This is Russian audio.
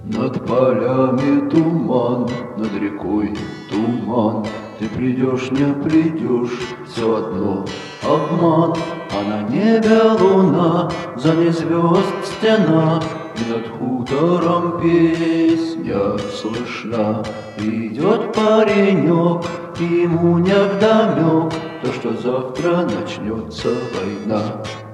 Над полями туман, над рекой туман. Ты придешь, не придешь, все одно обман. А на небе луна, за ней звезд стена, и над хутором песня слышна. Идет паренек, и ему невдомек то, что завтра начнется война.